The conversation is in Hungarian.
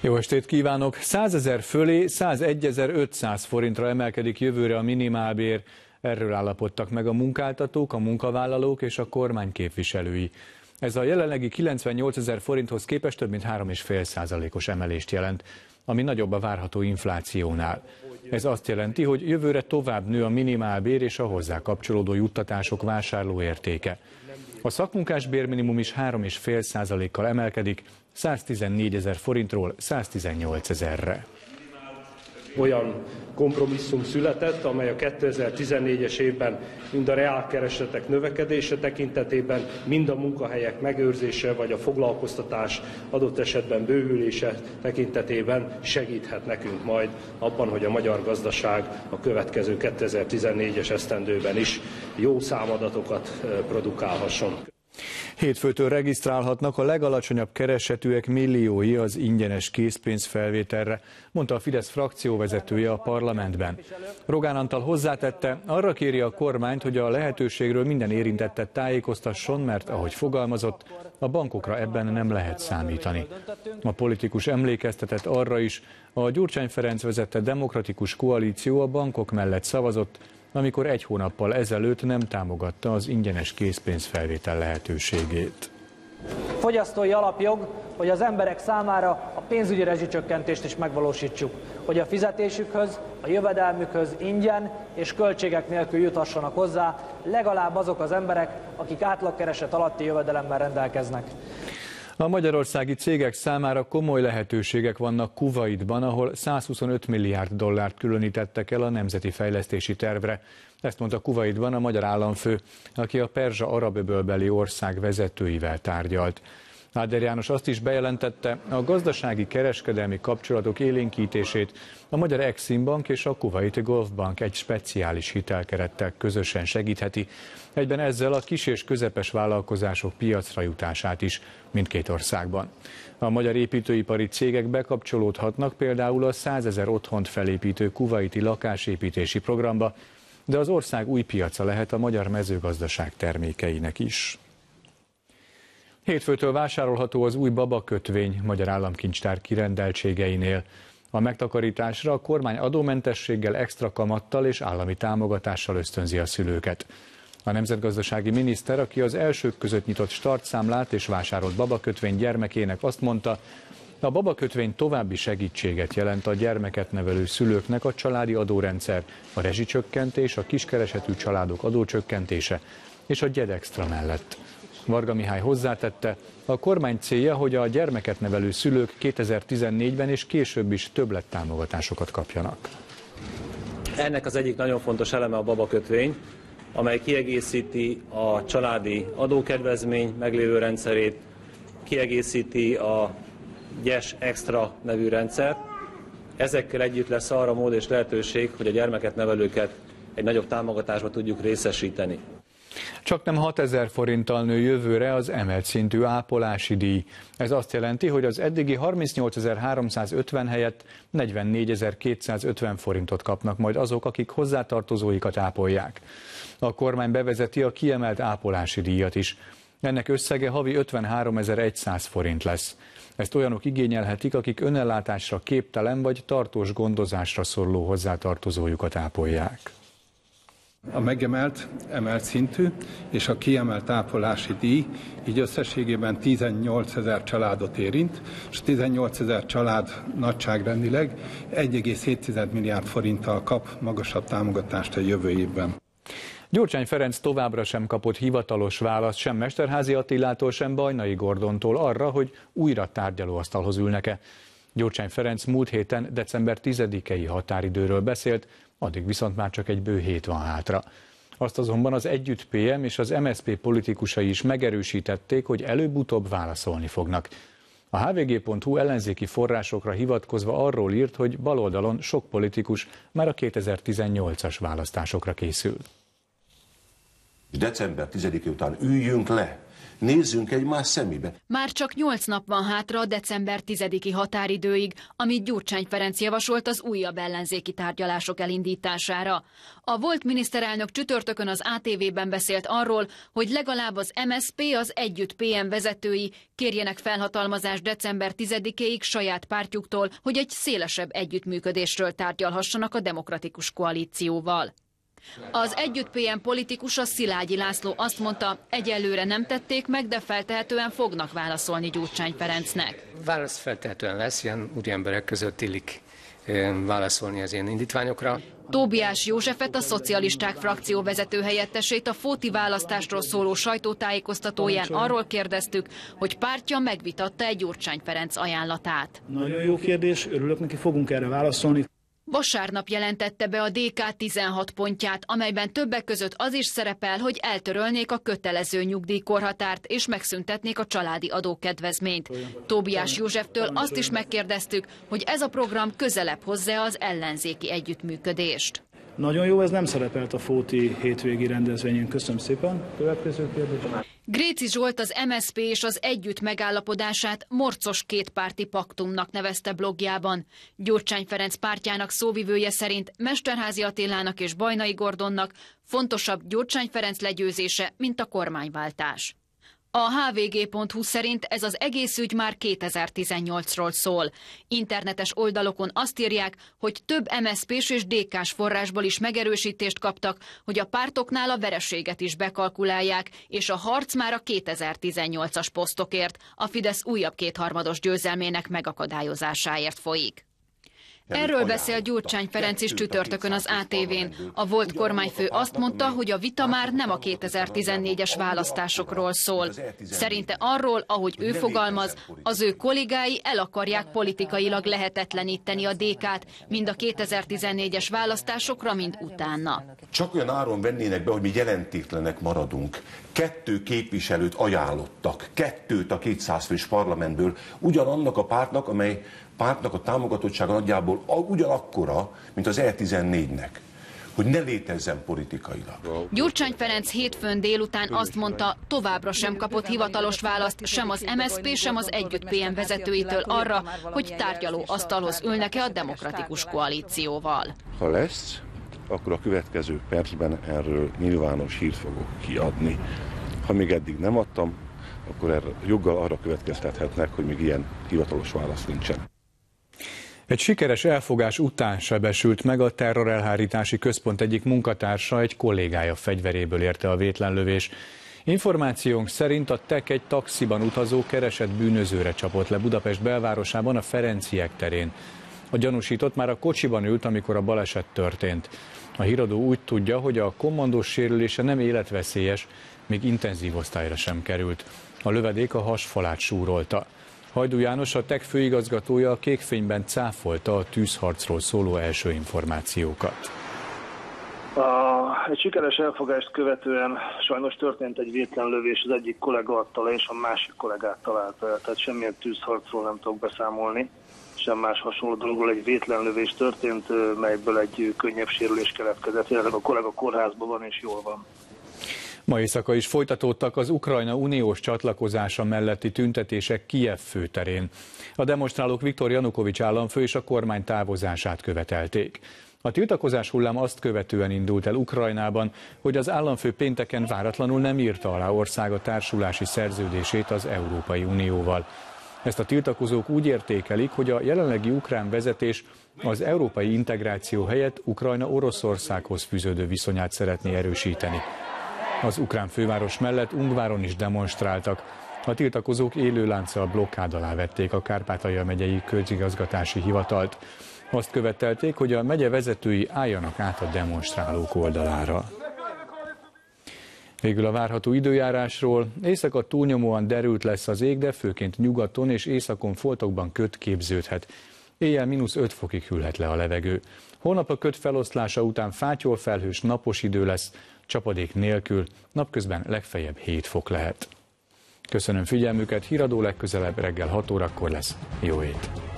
Jó estét kívánok! 100 000 fölé 101.500 forintra emelkedik jövőre a minimálbér. Erről állapodtak meg a munkáltatók, a munkavállalók és a kormány képviselői. Ez a jelenlegi 98 000 forinthoz képest több mint 3,5%-os emelést jelent, ami nagyobb a várható inflációnál. Ez azt jelenti, hogy jövőre tovább nő a minimálbér és a hozzá kapcsolódó juttatások vásárlóértéke. A szakmunkás bérminimum is 3,5%-kal emelkedik, 114 000 forintról 118 000-re. Olyan kompromisszum született, amely a 2014-es évben mind a reálkeresetek növekedése tekintetében, mind a munkahelyek megőrzése vagy a foglalkoztatás adott esetben bővülése tekintetében segíthet nekünk majd abban, hogy a magyar gazdaság a következő 2014-es esztendőben is jó számadatokat produkálhasson. Hétfőtől regisztrálhatnak a legalacsonyabb keresetűek milliói az ingyenes készpénzfelvételre, mondta a Fidesz frakcióvezetője a parlamentben. Rogán Antal hozzátette, arra kéri a kormányt, hogy a lehetőségről minden érintettet tájékoztasson, mert ahogy fogalmazott, a bankokra ebben nem lehet számítani. A politikus emlékeztetett arra is, a Gyurcsány Ferenc vezette demokratikus koalíció a bankok mellett szavazott, amikor egy hónappal ezelőtt nem támogatta az ingyenes készpénzfelvétel lehetőségét. Fogyasztói alapjog, hogy az emberek számára a pénzügyi rezsicsökkentést is megvalósítsuk, hogy a fizetésükhöz, a jövedelmükhöz ingyen és költségek nélkül juthassanak hozzá legalább azok az emberek, akik átlagkereset alatti jövedelemmel rendelkeznek. A magyarországi cégek számára komoly lehetőségek vannak Kuvaitban, ahol 125 milliárd dollárt különítettek el a nemzeti fejlesztési tervre. Ezt mondta Kuvaitban a magyar államfő, aki a Perzsa-arab-öbölbeli ország vezetőivel tárgyalt. Áder János azt is bejelentette, a gazdasági kereskedelmi kapcsolatok élénkítését a Magyar Exim Bank és a Kuvaiti Golf Bank egy speciális hitelkerettel közösen segítheti, egyben ezzel a kis és közepes vállalkozások piacra jutását is mindkét országban. A magyar építőipari cégek bekapcsolódhatnak például a 100 000 otthont felépítő kuvaiti lakásépítési programba, de az ország új piaca lehet a magyar mezőgazdaság termékeinek is. Hétfőtől vásárolható az új babakötvény Magyar Államkincstár kirendeltségeinél. A megtakarításra a kormány adómentességgel, extra kamattal és állami támogatással ösztönzi a szülőket. A nemzetgazdasági miniszter, aki az elsők között nyitott startszámlát és vásárolt babakötvény gyermekének, azt mondta, a babakötvény további segítséget jelent a gyermeket nevelő szülőknek a családi adórendszer, a rezsicsökkentés, a kiskeresetű családok adócsökkentése és a gyedextra mellett. Varga Mihály hozzátette, a kormány célja, hogy a gyermeket nevelő szülők 2014-ben és később is többlettámogatásokat kapjanak. Ennek az egyik nagyon fontos eleme a babakötvény, amely kiegészíti a családi adókedvezmény meglévő rendszerét, kiegészíti a GYES Extra nevű rendszert. Ezekkel együtt lesz arra mód és lehetőség, hogy a gyermeket nevelőket egy nagyobb támogatásba tudjuk részesíteni. Csak nem 6 000 forinttal nő jövőre az emelt szintű ápolási díj. Ez azt jelenti, hogy az eddigi 38.350 helyett 44.250 forintot kapnak majd azok, akik hozzátartozóikat ápolják. A kormány bevezeti a kiemelt ápolási díjat is. Ennek összege havi 53.100 forint lesz. Ezt olyanok igényelhetik, akik önellátásra képtelen vagy tartós gondozásra szoruló hozzátartozójukat ápolják. A megemelt, emelt szintű és a kiemelt ápolási díj így összességében 18 000 családot érint, és 18 000 család nagyságrendileg 1,7 milliárd forinttal kap magasabb támogatást a jövő évben. Gyurcsány Ferenc továbbra sem kapott hivatalos választ sem Mesterházy Attilától, sem Bajnai Gordontól arra, hogy újra tárgyalóasztalhoz ülnek-e. Gyurcsány Ferenc múlt héten december 10-i határidőről beszélt, addig viszont már csak egy bő hét van hátra. Azt azonban az Együtt PM és az MSZP politikusai is megerősítették, hogy előbb-utóbb válaszolni fognak. A hvg.hu ellenzéki forrásokra hivatkozva arról írt, hogy baloldalon sok politikus már a 2018-as választásokra készül. December 10-e után üljünk le, nézzünk egymás szemébe. Már csak 8 nap van hátra a december 10-i határidőig, amit Gyurcsány Ferenc javasolt az újabb ellenzéki tárgyalások elindítására. A volt miniszterelnök csütörtökön az ATV-ben beszélt arról, hogy legalább az MSZP, az Együtt PM vezetői kérjenek felhatalmazást december 10-éig saját pártjuktól, hogy egy szélesebb együttműködésről tárgyalhassanak a Demokratikus Koalícióval. Az Együtt PM politikusa Szilágyi László azt mondta, egyelőre nem tették meg, de feltehetően fognak válaszolni Gyurcsány Ferencnek. Válasz feltehetően lesz, ilyen úriemberek között illik válaszolni az én indítványokra. Tóbiás Józsefet, a szocialisták frakció vezető helyettesét a fóti választásról szóló sajtótájékoztatóján arról kérdeztük, hogy pártja megvitatta egy Gyurcsány Ferenc ajánlatát. Nagyon jó kérdés, örülök neki, fogunk erre válaszolni. Vasárnap jelentette be a DK 16 pontját, amelyben többek között az is szerepel, hogy eltörölnék a kötelező nyugdíjkorhatárt és megszüntetnék a családi adókedvezményt. Tóbiás Józseftől azt is megkérdeztük, hogy ez a program közelebb hozza az ellenzéki együttműködést. Nagyon jó, ez nem szerepelt a Fóti hétvégi rendezvényen. Köszönöm szépen. Következő kérdés. Gréci Zsolt az MSZP és az Együtt megállapodását morcos kétpárti paktumnak nevezte blogjában. Gyurcsány Ferenc pártjának szóvivője szerint Mesterházy Attilának és Bajnai Gordonnak fontosabb Gyurcsány Ferenc legyőzése, mint a kormányváltás. A hvg.hu szerint ez az egész ügy már 2018-ról szól. Internetes oldalokon azt írják, hogy több MSZP-s és DK-s forrásból is megerősítést kaptak, hogy a pártoknál a vereséget is bekalkulálják, és a harc már a 2018-as posztokért, a Fidesz újabb kétharmados győzelmének megakadályozásáért folyik. Erről beszél Gyurcsány Ferenc is csütörtökön az ATV-n. A volt kormányfő azt mondta, hogy a vita már nem a 2014-es választásokról szól. Szerinte arról, ahogy ő fogalmaz, az ő kollégái el akarják politikailag lehetetleníteni a DK-t, mind a 2014-es választásokra, mind utána. Csak olyan áron vennének be, hogy mi jelentétlenek maradunk. 2 képviselőt ajánlottak, 2 a 200 fős parlamentből, ugyanannak a pártnak, amely pártnak a támogatottsága nagyjából ugyanakkora, mint az E14-nek, hogy ne létezzen politikailag. Gyurcsány Ferenc hétfőn délután azt mondta, továbbra sem kapott hivatalos választ sem az MSZP, sem az Együtt PM vezetőitől arra, hogy tárgyaló asztalhoz ülnek-e a Demokratikus Koalícióval. Ha lesz, akkor a következő percben erről nyilvános hírt fogok kiadni. Ha még eddig nem adtam, akkor erre joggal arra következtethetnek, hogy még ilyen hivatalos válasz nincsen. Egy sikeres elfogás után sebesült meg a terrorelhárítási központ egyik munkatársa, egy kollégája fegyveréből érte a vétlenlövés. Információnk szerint a TEK egy taxiban utazó keresett bűnözőre csapott le Budapest belvárosában, a Ferenciek terén. A gyanúsított már a kocsiban ült, amikor a baleset történt. A híradó úgy tudja, hogy a kommandós sérülése nem életveszélyes, még intenzív osztályra sem került. A lövedék a hasfalát súrolta. Hajdú János, a TEK főigazgatója a Kékfényben cáfolta a tűzharcról szóló első információkat. Egy sikeres elfogást követően sajnos történt egy vétlenlövés, az egyik kollega adta le, és a másik kollégát találta el. Tehát semmilyen tűzharcról nem tudok beszámolni, sem más hasonló dologról. Egy vétlenlövés történt, melyből egy könnyebb sérülés keletkezett. Jelenleg a kollega kórházban van és jól van. Ma éjszaka is folytatódtak az Ukrajna uniós csatlakozása melletti tüntetések Kijev főterén. A demonstrálók Viktor Janukovics államfő és a kormány távozását követelték. A tiltakozás hullám azt követően indult el Ukrajnában, hogy az államfő pénteken váratlanul nem írta alá országa társulási szerződését az Európai Unióval. Ezt a tiltakozók úgy értékelik, hogy a jelenlegi ukrán vezetés az európai integráció helyett Ukrajna Oroszországhoz fűződő viszonyát szeretné erősíteni. Az ukrán főváros mellett Ungváron is demonstráltak. A tiltakozók élőlánccal blokkád alá vették a Kárpátalja megyei közigazgatási hivatalt. Azt követelték, hogy a megye vezetői álljanak át a demonstrálók oldalára. Végül a várható időjárásról. Éjszaka túlnyomóan derült lesz az ég, de főként nyugaton és északon foltokban köd képződhet. Éjjel -5 fokig hűlhet le a levegő. Holnap a köd feloszlása után fátyol felhős napos idő lesz, csapadék nélkül, napközben legfeljebb 7 fok lehet. Köszönöm figyelmüket, híradó legközelebb reggel 6 órakor lesz. Jó hét!